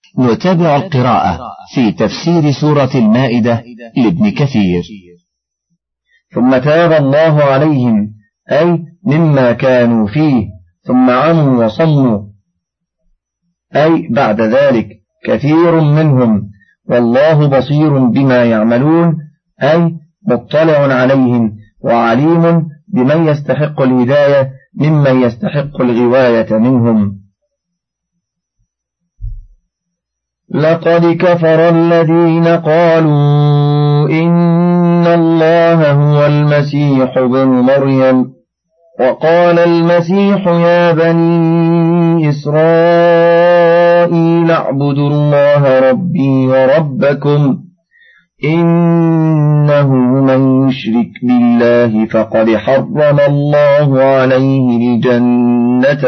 نتابع القراءة في تفسير سورة المائدة لابن كثير. ثم تاب الله عليهم أي مما كانوا فيه ثم عموا وصموا، أي بعد ذلك كثير منهم، والله بصير بما يعملون أي مطلع عليهم وعليم بمن يستحق الهداية ممن يستحق الغواية منهم. لقد كفر الذين قالوا إن الله هو المسيح ابن مريم، وقال المسيح يا بني إسرائيل اعبدوا الله ربي وربكم إنه من يشرك بالله فقد حرم الله عليه الجنة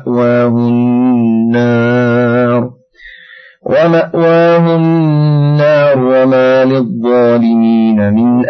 ومأواه النار وما للظالمين من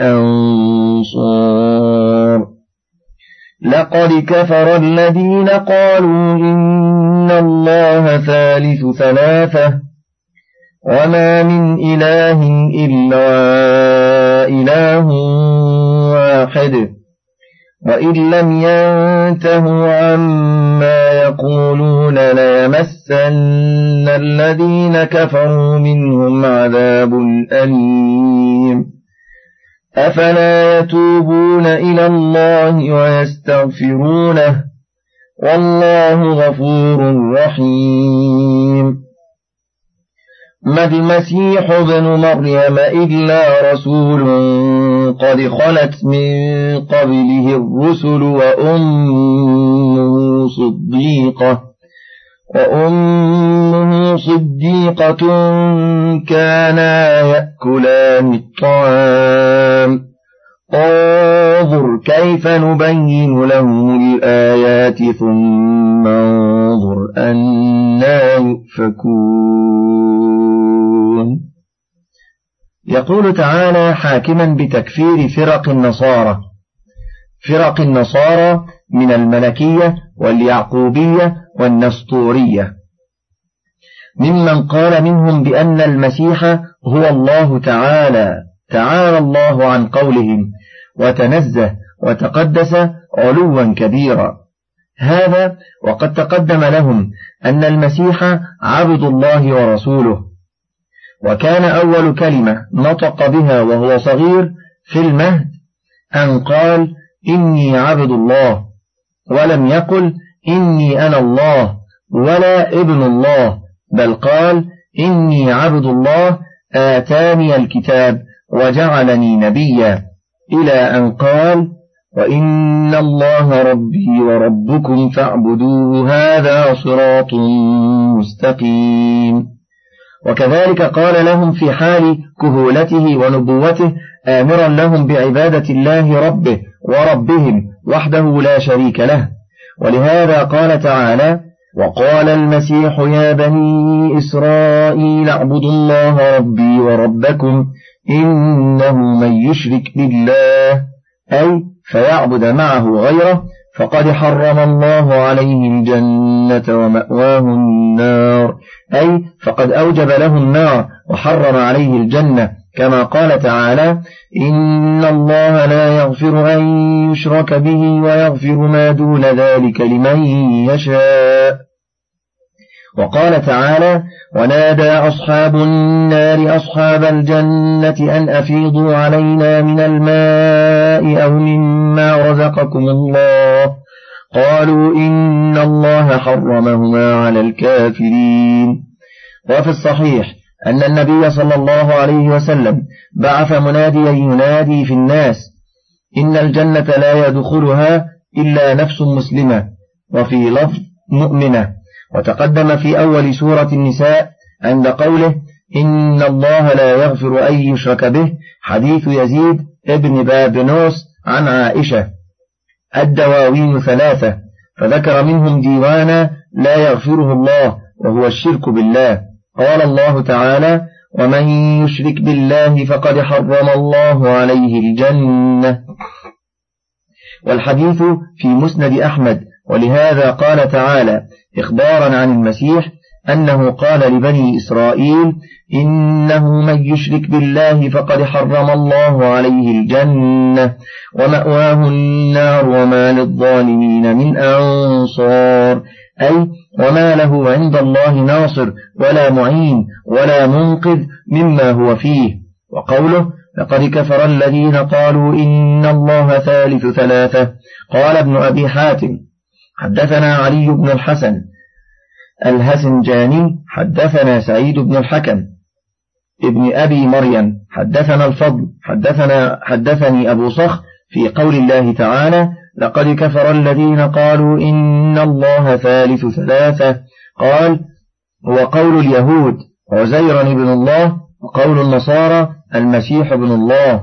أنصار. لقد كفر الذين قالوا إن الله ثالث ثلاثة وما من إله إلا إله واحد، وإن لم ينتهوا عما يقولون ليمسن الذين كفروا منهم عذاب أليم. أفلا يتوبون إلى الله ويستغفرونه والله غفور رحيم. ما المسيح ابن مريم إلا رسول قد خلت من قبله الرسل وأمه صديقة كانا يأكلان الطعام. انظر كيف نبين لهم الآيات ثم انظر أنى يؤفكون. يقول تعالى حاكما بتكفير فرق النصارى من الملكية واليعقوبية والنسطورية، ممن قال منهم بأن المسيح هو الله تعالى الله عن قولهم وتنزه وتقدس علوا كبيرا. هذا وقد تقدم لهم أن المسيح عبد الله ورسوله، وكان أول كلمة نطق بها وهو صغير في المهد أن قال إني عبد الله، ولم يقل إني أنا الله ولا ابن الله، بل قال إني عبد الله آتاني الكتاب وجعلني نبيا، إلى أن قال وإن الله ربي وربكم فاعبدوه هذا صراط مستقيم. وكذلك قال لهم في حال كهولته ونبوته آمرا لهم بعبادة الله ربه وربهم وحده لا شريك له. ولهذا قال تعالى وقال المسيح يا بني إسرائيل اعبدوا الله ربي وربكم إنه من يشرك بالله أي فيعبد معه غيره فقد حرم الله عليه الجنة ومأواه النار، أي فقد أوجب له النار وحرم عليه الجنة، كما قال تعالى إن الله لا يغفر أن يشرك به ويغفر ما دون ذلك لمن يشاء. وقال تعالى ونادى أصحاب النار أصحاب الجنة أن أفيضوا علينا من الماء أو مما رزقكم الله، قالوا إن الله حرمهما على الكافرين. وفي الصحيح أن النبي صلى الله عليه وسلم بعث مناديا ينادي في الناس إن الجنة لا يدخلها إلا نفس مسلمة، وفي لفظ مؤمنة. وتقدم في أول سورة النساء عند قوله إن الله لا يغفر أن يشرك به حديث يزيد ابن بابنوس عن عائشة الدواوين 3، فذكر منهم ديوانا لا يغفره الله وهو الشرك بالله. قال الله تعالى ومن يشرك بالله فقد حرم الله عليه الجنة، والحديث في مسند أحمد. ولهذا قال تعالى إخبارا عن المسيح أنه قال لبني إسرائيل: إنه من يشرك بالله فقد حرم الله عليه الجنة ومأواه النار وما للظالمين من أنصار، أي وما له عند الله ناصر ولا معين ولا منقذ مما هو فيه. وقوله: لقد كفر الذين قالوا إن الله ثالث ثلاثة. قال ابن أبي حاتم: حدثنا علي بن الحسن الهسنجاني حدثنا سعيد بن الحكم ابن أبي مريم حدثنا الفضل حدثني أبو صخر في قول الله تعالى: لقد كفر الذين قالوا إن الله ثالث ثلاثة. قال: وقول اليهود عزير بن الله، وقول النصارى المسيح بن الله،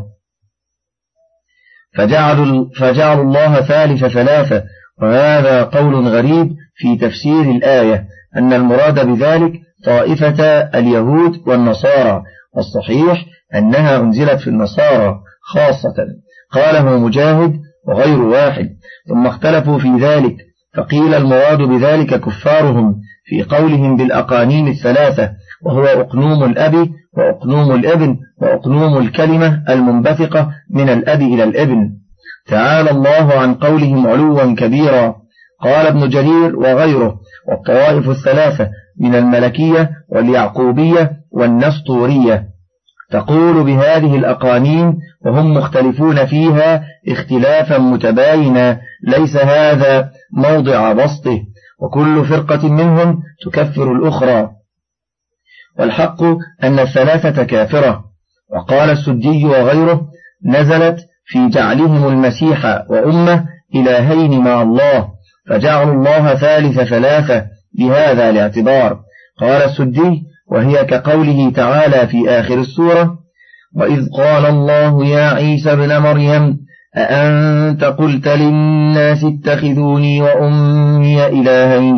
فجعلوا الله ثالث ثلاثة. وهذا قول غريب في تفسير الآية، أن المراد بذلك طائفة اليهود والنصارى، والصحيح أنها أنزلت في النصارى خاصة. قاله مجاهد وغير واحد، ثم اختلفوا في ذلك، فقيل المراد بذلك كفارهم في قولهم بالأقانيم الثلاثة، وهو أقنوم الأب وأقنوم الابن وأقنوم الكلمة المنبثقة من الأب إلى الابن. تعالى الله عن قولهم علوا كبيرا. قال ابن جرير وغيره: والطوائف الثلاثة من الملكية واليعقوبية والنسطورية تقول بهذه الأقانيم، وهم مختلفون فيها اختلافا متباينا ليس هذا موضع بسطه، وكل فرقة منهم تكفر الأخرى، والحق أن الثلاثة كافرة. وقال السدي وغيره: نزلت في جعلهم المسيح وأمه إلهين مع الله، فجعلوا الله ثالث ثلاثة بهذا الاعتبار. قال السدي: وهي كقوله تعالى في آخر السورة: وإذ قال الله يا عيسى ابن مريم أأنت قلت للناس اتخذوني وأمي إلهين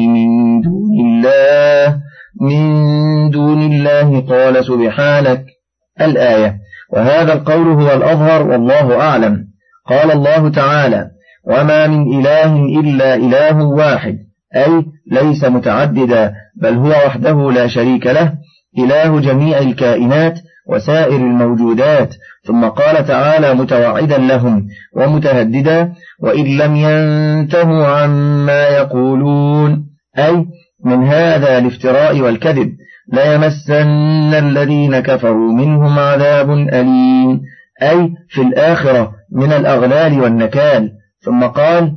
من دون الله قال سبحانك. الآية. وهذا القول هو الأظهر والله أعلم. قال الله تعالى: وما من إله إلا إله واحد، أي ليس متعددا، بل هو وحده لا شريك له، إله جميع الكائنات وسائر الموجودات. ثم قال تعالى متوعدا لهم ومتهددا: وإن لم ينتهوا عما يقولون، أي من هذا الافتراء والكذب، ليمسن الذين كفروا منهم عذاب أليم، أي في الآخرة من الأغلال والنكال. ثم قال: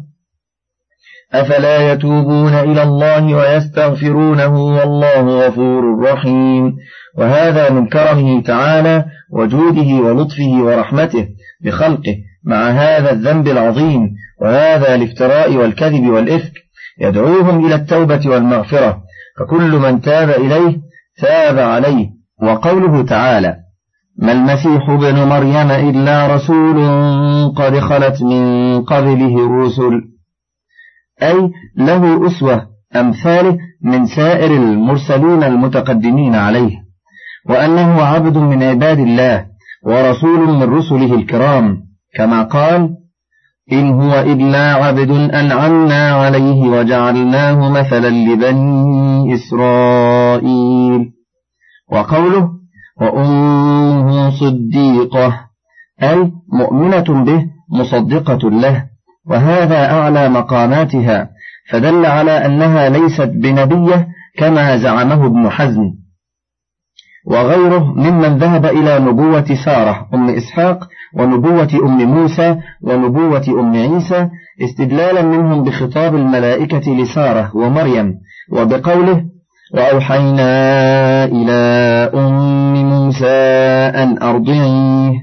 أفلا يتوبون إلى الله ويستغفرونه والله غفور رحيم. وهذا من كرمه تعالى وجوده ولطفه ورحمته بخلقه، مع هذا الذنب العظيم وهذا الافتراء والكذب والإفك، يدعوهم إلى التوبة والمغفرة، فكل من تاب إليه تاب عليه. وقوله تعالى: ما المسيح ابن مريم إلا رسول قد خلت من قبله الرسل، أي له أسوة أمثاله من سائر المرسلين المتقدمين عليه، وأنه عبد من عباد الله ورسول من رسله الكرام، كما قال: إن هو إلا عبد أنعمنا عليه وجعلناه مثلا لبني إسرائيل. وقوله: وأمه صديقة، أي مؤمنة به مصدقة له، وهذا أعلى مقاماتها، فدل على أنها ليست بنبية كما زعمه ابن حزم وغيره ممن ذهب إلى نبوة سارة أم إسحاق ونبوة أم موسى ونبوة أم عيسى، استدلالا منهم بخطاب الملائكة لسارة ومريم، وبقوله: وأوحينا إلى أم موسى أن أرضعيه.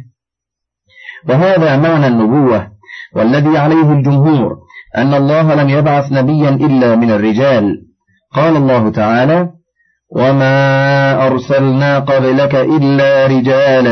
وهذا معنى النبوة، والذي عليه الجمهور أن الله لم يبعث نبيا إلا من الرجال. قال الله تعالى: وما أرسلنا قبلك إلا رجالا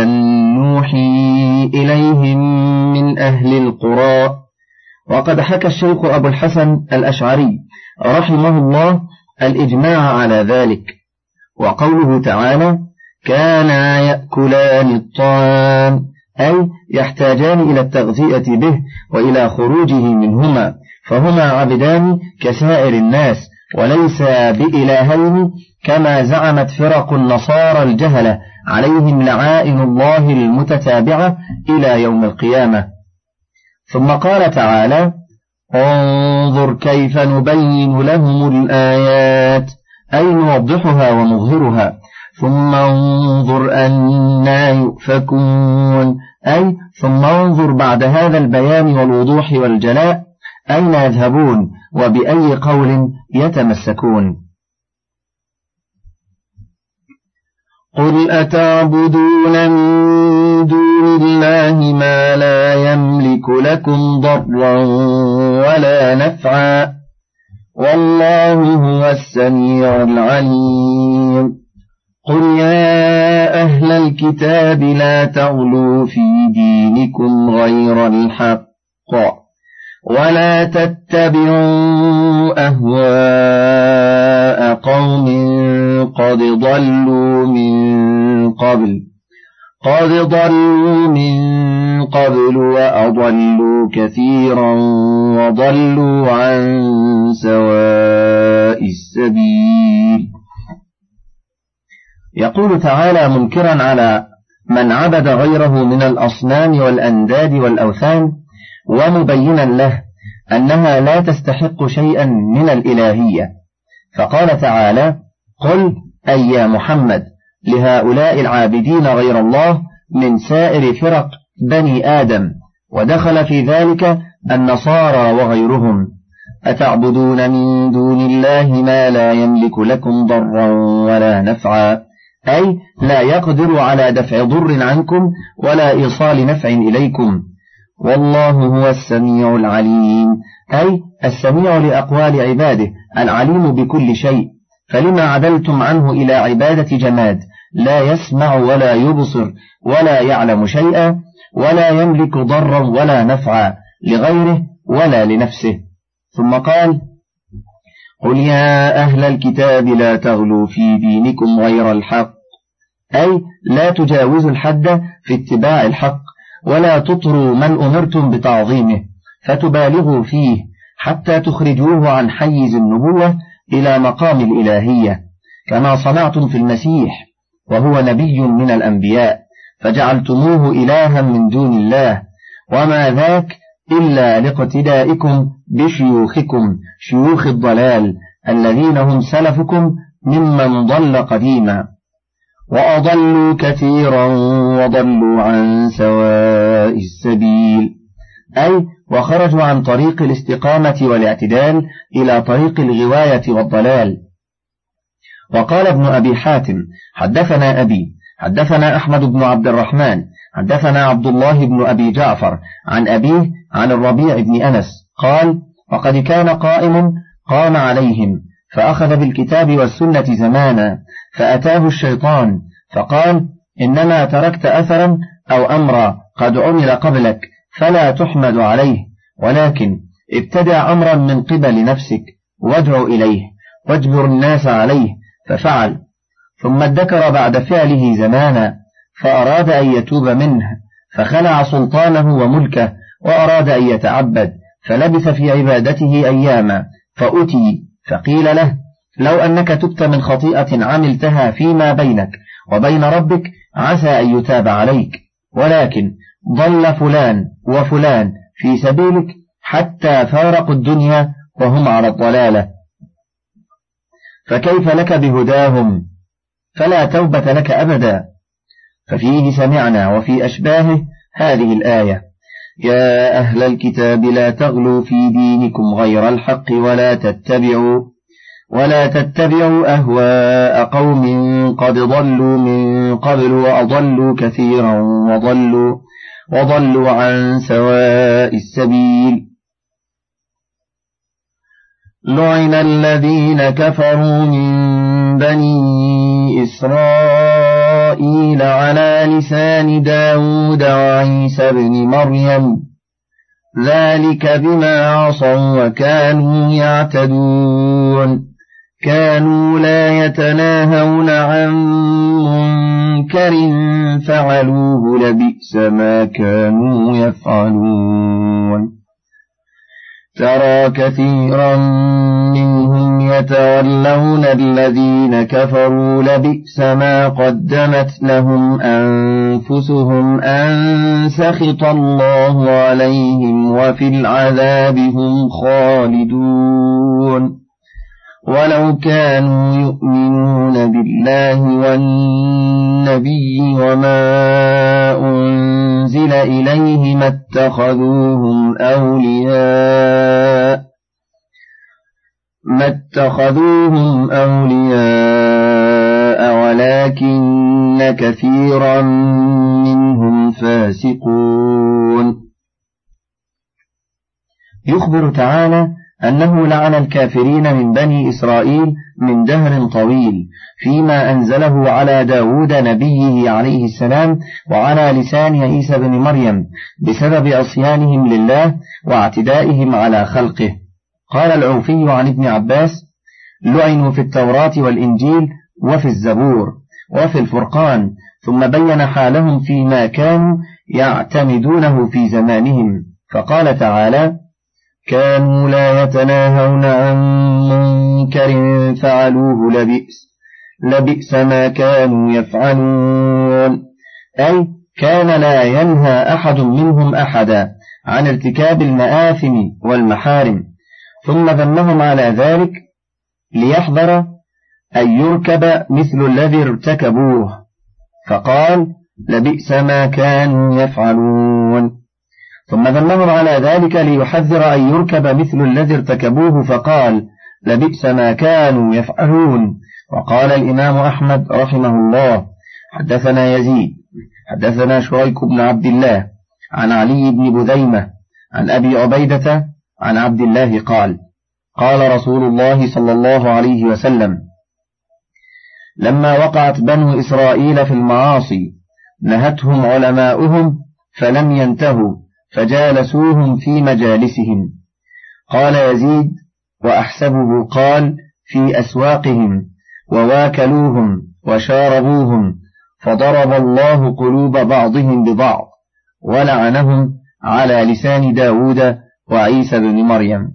نوحي إليهم من أهل القرى. وقد حكى الشيخ أبو الحسن الأشعري رحمه الله الإجماع على ذلك. وقوله تعالى: كانا يأكلان الطعام، أي يحتاجان إلى التغذية به وإلى خروجه منهما، فهما عبدان كسائر الناس، وليس بإلهين كما زعمت فرق النصارى الجهلة عليهم لعائن الله المتتابعة إلى يوم القيامة. ثم قال تعالى: انظر كيف نبين لهم الآيات، أي نوضحها ونظهرها، ثم انظر أنى يؤفكون، أي ثم انظر بعد هذا البيان والوضوح والجلاء أين يذهبون وبأي قول يتمسكون. قل أتعبدون من دون الله ما لا يملك لكم ضرا ولا نفعا والله هو السميع العليم. قل يا أهل الكتاب لا تغلوا في دينكم غير الحق ولا تتبعوا أهواء قوم قد ضلوا من قبل وأضلوا كثيرا وضلوا عن سواء السبيل. يقول تعالى منكرا على من عبد غيره من الأصنام والأنداد والأوثان، ومبينا له أنها لا تستحق شيئا من الإلهية، فقال تعالى: قل أي يا محمد لهؤلاء العابدين غير الله من سائر فرق بني آدم، ودخل في ذلك النصارى وغيرهم: أتعبدون من دون الله ما لا يملك لكم ضرا ولا نفعا، أي لا يقدر على دفع ضر عنكم ولا إيصال نفع إليكم. والله هو السميع العليم، أي السميع لأقوال عباده العليم بكل شيء، فلما عدلتم عنه إلى عبادة جماد لا يسمع ولا يبصر ولا يعلم شيئا ولا يملك ضرا ولا نفعا لغيره ولا لنفسه. ثم قال: قل يا أهل الكتاب لا تغلوا في دينكم غير الحق، أي لا تجاوزوا الحد في اتباع الحق، ولا تطروا من أمرتم بتعظيمه فتبالغوا فيه حتى تخرجوه عن حيز النبوة إلى مقام الإلهية، كما صنعتم في المسيح وهو نبي من الأنبياء فجعلتموه إلها من دون الله، وما ذاك إلا لاقتدائكم بشيوخكم شيوخ الضلال الذين هم سلفكم ممن ضل قديما، وأضلوا كثيرا وضلوا عن سواء السبيل، أي وخرجوا عن طريق الاستقامة والاعتدال إلى طريق الغواية والضلال. وقال ابن أبي حاتم: حدثنا أبي حدثنا أحمد بن عبد الرحمن حدثنا عبد الله بن أبي جعفر عن أبيه عن الربيع بن أنس قال: وقد كان قام عليهم فأخذ بالكتاب والسنة زمانا، فأتاه الشيطان فقال: إنما تركت أثرا أو أمرا قد عمل قبلك فلا تحمد عليه، ولكن ابتدع أمرا من قبل نفسك وادع إليه واجبر الناس عليه، ففعل، ثم ادكر بعد فعله زمانا فأراد أن يتوب منه، فخلع سلطانه وملكه وأراد أن يتعبد، فلبث في عبادته أياما، فأتي فقيل له: لو أنك تبت من خطيئة عملتها فيما بينك وبين ربك عسى أن يتاب عليك، ولكن ضل فلان وفلان في سبيلك حتى فارقوا الدنيا وهم على الضلالة، فكيف لك بهداهم؟ فلا توبة لك أبدا. ففيه سمعنا وفي أشباهه هذه الآية: يا أهل الكتاب لا تغلوا في دينكم غير الحق ولا تتبعوا أهواء قوم قد ضلوا من قبل وأضلوا كثيرا وضلوا عن سواء السبيل. لعن الذين كفروا من بني إسرائيل على لسان داود وعيسى بن مريم، ذلك بما عصوا وكانوا يعتدون، كانوا لا يتناهون عن منكر فعلوه لبئس ما كانوا يفعلون. ترى كثيرا منهم يتولون الذين كفروا لبئس ما قدمت لهم أنفسهم أن سخط الله عليهم وفي العذاب هم خالدون ولو كانوا يؤمنون بالله والنبي وما أنزل إليه ما اتخذوهم أولياء ولكن كثيرا منهم فاسقون. يخبر تعالى أنه لعن الكافرين من بني إسرائيل من دهر طويل فيما أنزله على داود نبيه عليه السلام وعلى لسان عيسى بن مريم بسبب عصيانهم لله واعتدائهم على خلقه. قال العوفي عن ابن عباس: لعنوا في التوراة والإنجيل وفي الزبور وفي الفرقان، ثم بين حالهم فيما كانوا يعتمدونه في زمانهم، فقال تعالى: كانوا لا يتناهون عن منكر فعلوه لبئس ما كانوا يفعلون، أي كان لا ينهى أحد منهم أحدا عن ارتكاب المآثم والمحارم، ثم ذمهم على ذلك ليحذر أن يركب مثل الذي ارتكبوه، فقال: لبئس ما كانوا يفعلون. ثم ذمهم على ذلك ليحذر أن يركب مثل الذي ارتكبوه، فقال: لبئس ما كانوا يفعلون. وقال الإمام أحمد رحمه الله: حدثنا يزيد حدثنا شريك بن عبد الله عن علي بن بذيمة عن أبي عبيدة عن عبد الله قال: قال رسول الله صلى الله عليه وسلم: لما وقعت بنو إسرائيل في المعاصي نهتهم علماؤهم فلم ينتهوا فجالسوهم في مجالسهم. قال يزيد: وأحسبه قال: في أسواقهم، وواكلوهم وشاربوهم، فضرب الله قلوب بعضهم ببعض ولعنهم على لسان داود وعيسى بن مريم،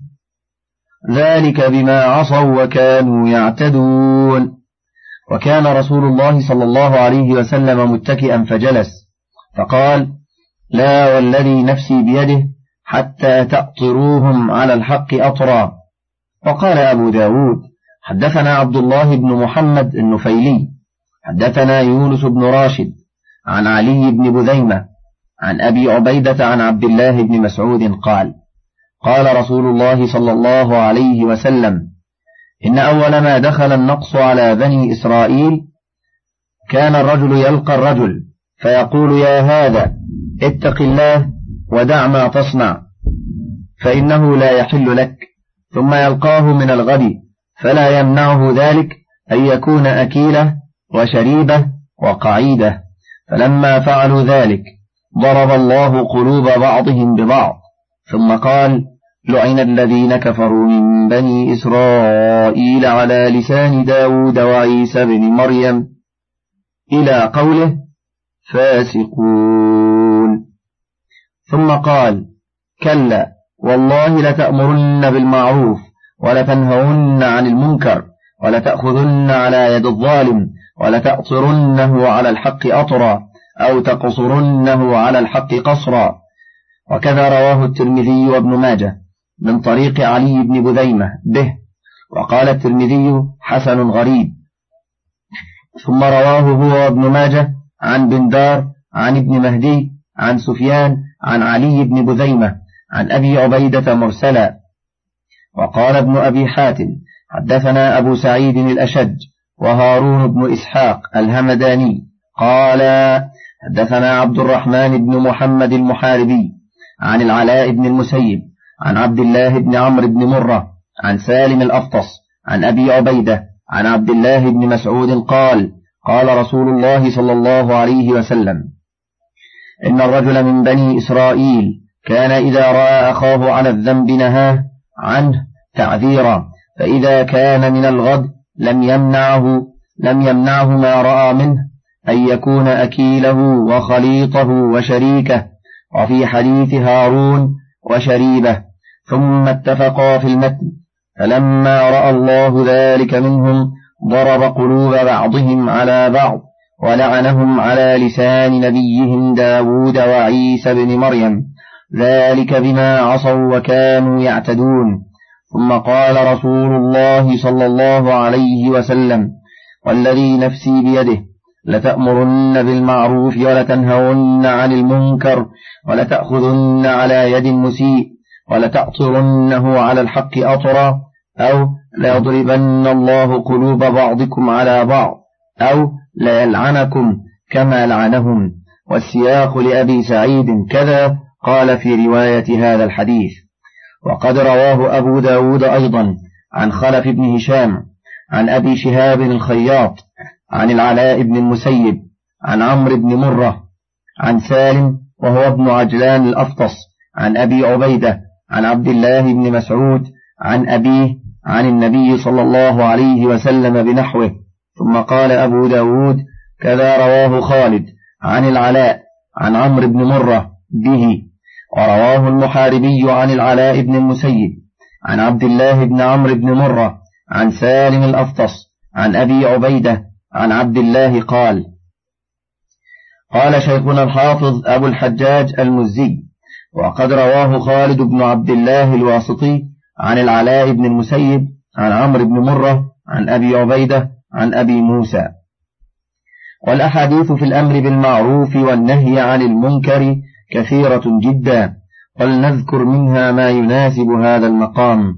ذلك بما عصوا وكانوا يعتدون. وكان رسول الله صلى الله عليه وسلم متكئا فجلس، فقال: لا والذي نفسي بيده حتى تأطروهم على الحق أطرا. وقال أبو داود: حدثنا عبد الله بن محمد النفيلي حدثنا يونس بن راشد عن علي بن بذيمة عن أبي عبيدة عن عبد الله بن مسعود قال: قال رسول الله صلى الله عليه وسلم: إن أول ما دخل النقص على بني إسرائيل كان الرجل يلقى الرجل فيقول: يا هذا اتق الله ودع ما تصنع فإنه لا يحل لك، ثم يلقاه من الغد فلا يمنعه ذلك أن يكون أكيله وشريبه وقعيده، فلما فعلوا ذلك ضرب الله قلوب بعضهم ببعض، ثم قال: لعن الذين كفروا من بني إسرائيل على لسان داود وعيسى بن مريم إلى قوله: فاسقون. ثم قال: كلا والله لتأمرن بالمعروف ولتنهون عن المنكر ولتأخذن على يد الظالم ولتأطرنه على الحق أطرا أو تقصرنه على الحق قصرا. وكذا رواه الترمذي وابن ماجه من طريق علي بن بذيمة به، وقال الترمذي: حسن غريب. ثم رواه هو وابن ماجه عن بندار عن ابن مهدي عن سفيان عن علي بن بذيمة عن أبي عبيدة مرسلا. وقال ابن أبي حاتم: حدثنا أبو سعيد الأشج وهارون بن إسحاق الهمداني قال: حدثنا عبد الرحمن بن محمد المحاربي عن العلاء بن المسيب عن عبد الله بن عمرو بن مرة عن سالم الأفطس عن أبي عبيدة عن عبد الله بن مسعود قال: قال رسول الله صلى الله عليه وسلم: إن الرجل من بني إسرائيل كان إذا رأى أخاه على الذنب نهاه عنه تعذيرا، فإذا كان من الغد لم يمنعه ما رأى منه أن يكون أكيله وخليطه وشريكه. وفي حديث هارون: وشريبه. ثم اتفقا في المتن، فلما رأى الله ذلك منهم ضرب قلوب بعضهم على بعض ولعنهم على لسان نبيهم داود وعيسى بن مريم، ذلك بما عصوا وكانوا يعتدون. ثم قال رسول الله صلى الله عليه وسلم: والذي نفسي بيده لتأمرن بالمعروف ولتنهون عن المنكر ولتأخذن على يد مسيء ولتأطرنه على الحق أطرا، أو ليضربن الله قلوب بعضكم على بعض، أو ليلعنكم كما لعنهم. والسياق لأبي سعيد كذا قال في رواية هذا الحديث. وقد رواه أبو داود أيضا عن خلف بن هشام عن أبي شهاب الخياط عن العلاء بن المسيب عن عمرو بن مرة عن سالم وهو ابن عجلان الأفطس عن أبي عبيدة عن عبد الله بن مسعود عن أبيه عن النبي صلى الله عليه وسلم بنحوه. ثم قال أبو داود: كذا رواه خالد عن العلاء عن عمرو بن مرة به. ورواه المحاربي عن العلاء بن المسيب عن عبد الله بن عمرو بن مرة عن سالم الأفطس عن أبي عبيدة عن عبد الله قال: قال شيخنا الحافظ أبو الحجاج المزي: وقد رواه خالد بن عبد الله الواسطي عن العلاء بن المسيب عن عمرو بن مرة عن أبي عبيدة عن أبي موسى. والأحاديث في الأمر بالمعروف والنهي عن المنكر كثيرة جدا، ولنذكر منها ما يناسب هذا المقام.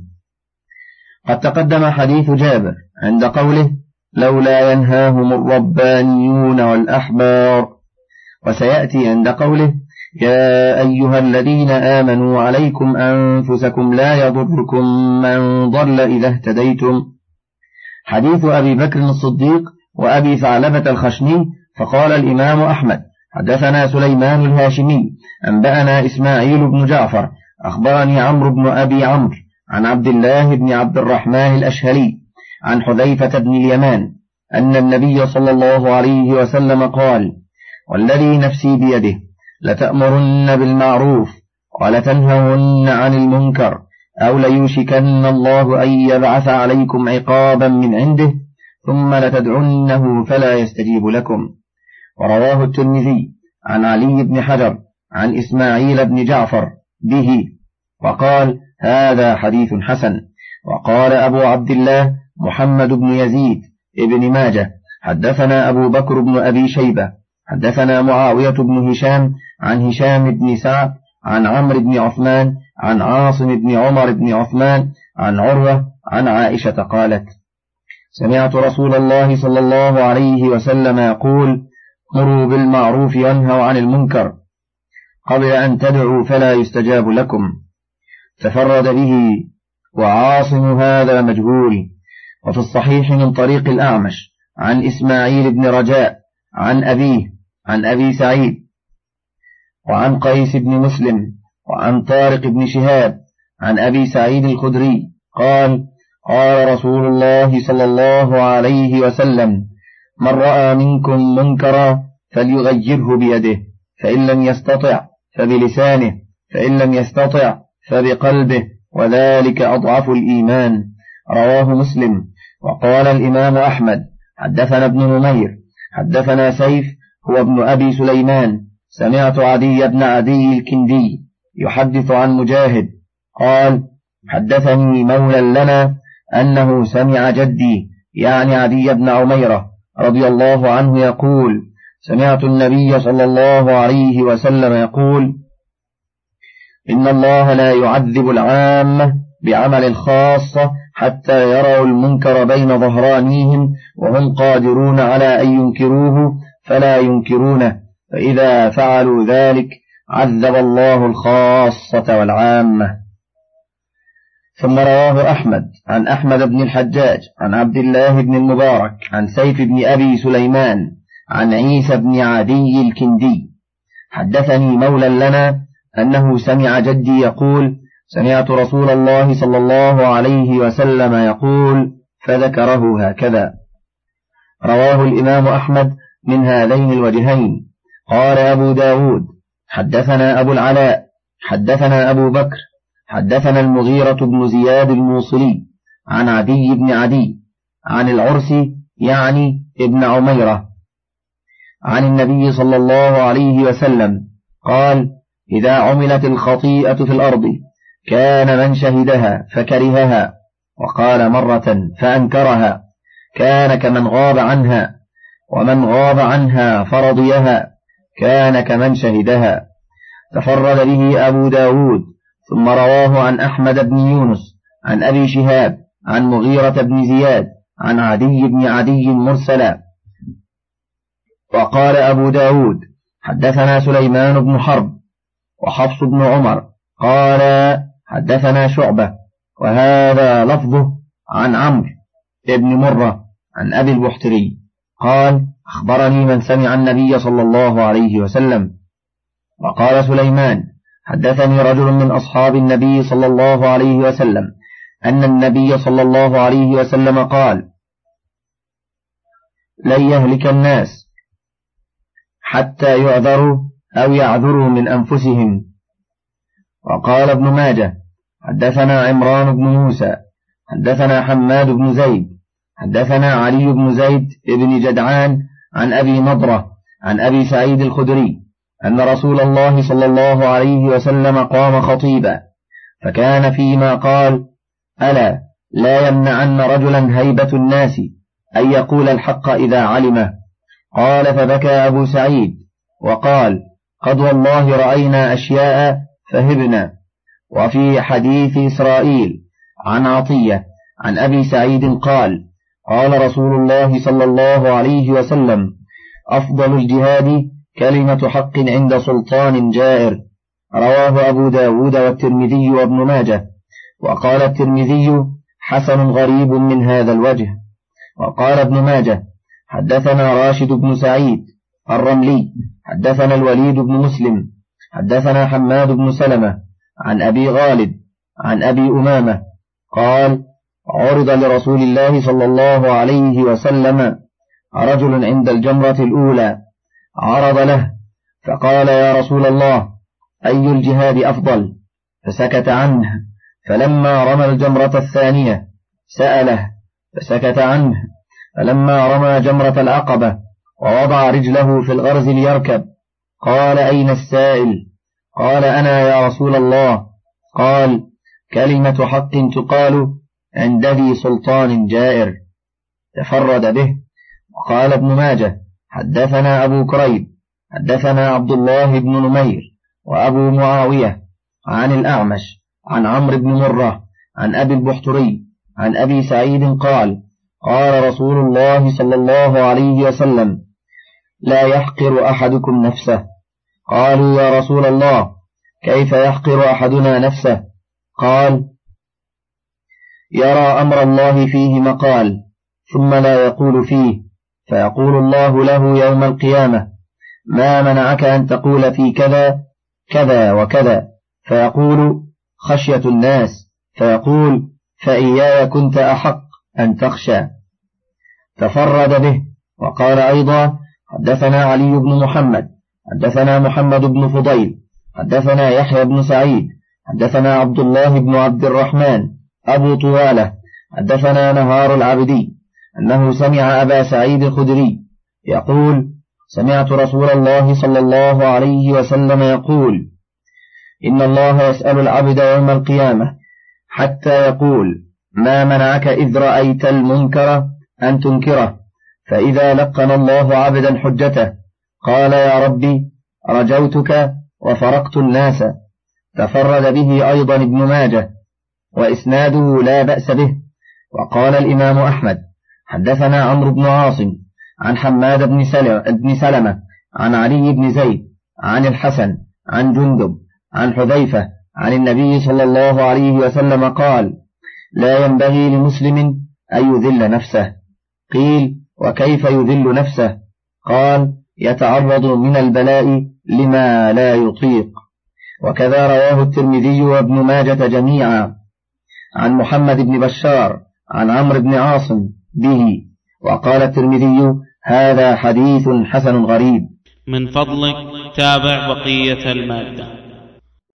قد تقدم حديث جابر عند قوله: لولا ينهاهم الربانيون والأحبار، وسيأتي عند قوله: يا أيها الذين آمنوا عليكم أنفسكم لا يضركم من ضل إذا اهتديتم. حديث أبي بكر الصديق وأبي ثعلبة الخشني. فقال الإمام أحمد: حدثنا سليمان الهاشمي أنبأنا إسماعيل بن جعفر أخبرني عمرو بن أبي عمرو عن عبد الله بن عبد الرحمن الأشهلي عن حذيفة بن اليمان أن النبي صلى الله عليه وسلم قال: والذي نفسي بيده لتأمرن بالمعروف ولتنهون عن المنكر، أو ليوشكن الله أن يبعث عليكم عقابا من عنده ثم لتدعنه فلا يستجيب لكم. ورواه الترمذي عن علي بن حجر عن إسماعيل بن جعفر به، وقال: هذا حديث حسن. وقال أبو عبد الله محمد بن يزيد ابن ماجه: حدثنا أبو بكر بن أبي شيبة حدثنا معاوية بن هشام عن هشام بن سعد عن عمرو بن عثمان عن عاصم بن عمر بن عثمان عن عروة عن عائشة قالت: سمعت رسول الله صلى الله عليه وسلم يقول: مروا بالمعروف وانهوا عن المنكر قبل أن تدعوا فلا يستجاب لكم. تفرد به وعاصم هذا مجهول. وفي الصحيح من طريق الأعمش عن إسماعيل بن رجاء عن أبيه عن أبي سعيد وعن قيس بن مسلم وعن طارق بن شهاب عن أبي سعيد الخدري قال: قال رسول الله صلى الله عليه وسلم: من رأى منكم منكرا فليغيره بيده، فإن لم يستطع فبلسانه، فإن لم يستطع فبقلبه، وذلك أضعف الإيمان. رواه مسلم. وقال الإمام أحمد: حدثنا ابن نمير حدثنا سيف هو ابن أبي سليمان سمعت عدي بن عدي الكندي يحدث عن مجاهد قال: حدثني مولى لنا أنه سمع جدي يعني عدي بن عميرة رضي الله عنه يقول: سمعت النبي صلى الله عليه وسلم يقول: إن الله لا يعذب العامة بعمل الخاصة حتى يروا المنكر بين ظهرانيهم وهم قادرون على أن ينكروه فلا ينكرونه، فإذا فعلوا ذلك عذب الله الخاصة والعامة. ثم رواه أحمد عن أحمد بن الحجاج عن عبد الله بن المبارك عن سيف بن أبي سليمان عن عيسى بن عدي الكندي: حدثني مولى لنا أنه سمع جدي يقول: سمعت رسول الله صلى الله عليه وسلم يقول، فذكره هكذا. رواه الإمام أحمد من هذين الوجهين. قال أبو داود: حدثنا أبو العلاء حدثنا أبو بكر حدثنا المغيرة بن زياد الموصلي عن عدي بن عدي عن العرس يعني ابن عميرة عن النبي صلى الله عليه وسلم قال: إذا عملت الخطيئة في الأرض كان من شهدها فكرهها، وقال مرة فأنكرها كان كمن غاب عنها، ومن غاب عنها فرضيها كان كمن شهدها. تفرد به أبو داود، ثم رواه عن أحمد بن يونس عن أبي شهاب عن مغيرة بن زياد عن عدي بن عدي مرسلا. وقال أبو داود: حدثنا سليمان بن حرب وحفص بن عمر قال: حدثنا شعبة، وهذا لفظه عن عمرو بن مرة عن أبي البحتري قال: أخبرني من سمع النبي صلى الله عليه وسلم. وقال سليمان: حدثني رجل من أصحاب النبي صلى الله عليه وسلم أن النبي صلى الله عليه وسلم قال: لن يهلك الناس حتى يعذروا أو يعذروا من أنفسهم. وقال ابن ماجه: حدثنا عمران بن موسى حدثنا حماد بن زيد حدثنا علي بن زيد بن جدعان عن أبي نضرة عن أبي سعيد الخدري أن رسول الله صلى الله عليه وسلم قام خطيبا، فكان فيما قال: ألا لا يمنعن رجلا هيبة الناس أن يقول الحق إذا علمه. قال: فبكى أبو سعيد وقال: قد والله رأينا أشياء فهبنا. وفي حديث إسرائيل عن عطية عن أبي سعيد قال: قال رسول الله صلى الله عليه وسلم: أفضل الجهاد كلمة حق عند سلطان جائر. رواه أبو داود والترمذي وابن ماجه. وقال الترمذي: حسن غريب من هذا الوجه. وقال ابن ماجه: حدثنا راشد بن سعيد الرملي حدثنا الوليد بن مسلم حدثنا حماد بن سلمة عن أبي غالب عن أبي أمامة قال: عرض لرسول الله صلى الله عليه وسلم رجل عند الجمرة الأولى، عرض له فقال: يا رسول الله، أي الجهاد أفضل؟ فسكت عنه. فلما رمى الجمرة الثانية سأله فسكت عنه. فلما رمى جمرة العقبة ووضع رجله في الغرز ليركب قال: أين السائل؟ قال: أنا يا رسول الله. قال: كلمة حق تقال عند ذي سلطان جائر. تفرد به. وقال ابن ماجه: حدثنا أبو كريب حدثنا عبد الله بن نمير وأبو معاوية عن الأعمش عن عمرو بن مرة عن أبي البحتري عن أبي سعيد قال: قال رسول الله صلى الله عليه وسلم: لا يحقر أحدكم نفسه. قالوا: يا رسول الله، كيف يحقر أحدنا نفسه؟ قال: يرى أمر الله فيه مقال ثم لا يقول فيه، فيقول الله له يوم القيامة: ما منعك أن تقول في كذا كذا وكذا؟ فيقول: خشية الناس. فيقول: فإياي كنت أحق أن تخشى. تفرد به. وقال أيضا: حدثنا علي بن محمد حدثنا محمد بن فضيل حدثنا يحيى بن سعيد حدثنا عبد الله بن عبد الرحمن أبو طوالة حدثنا نهار العبدي أنه سمع أبا سعيد الخدري يقول: سمعت رسول الله صلى الله عليه وسلم يقول: إن الله يسأل العبد يوم القيامة حتى يقول: ما منعك إذ رأيت المنكر أن تنكره؟ فإذا لقن الله عبدا حجته قال: يا ربي، رجوتك وفرقت الناس. تفرد به أيضا ابن ماجه وإسناده لا بأس به. وقال الإمام أحمد: حدثنا عمرو بن عاصم عن حماد بن سلمة عن علي بن زيد عن الحسن عن جندب عن حذيفة عن النبي صلى الله عليه وسلم قال: لا ينبغي لمسلم أن يذل نفسه. قيل: وكيف يذل نفسه؟ قال: يتعرض من البلاء لما لا يطيق. وكذا رواه الترمذي وابن ماجة جميعا عن محمد بن بشار عن عمرو بن عاصم به. وقال الترمذي: هذا حديث حسن غريب. من فضلك تابع بقية المادة.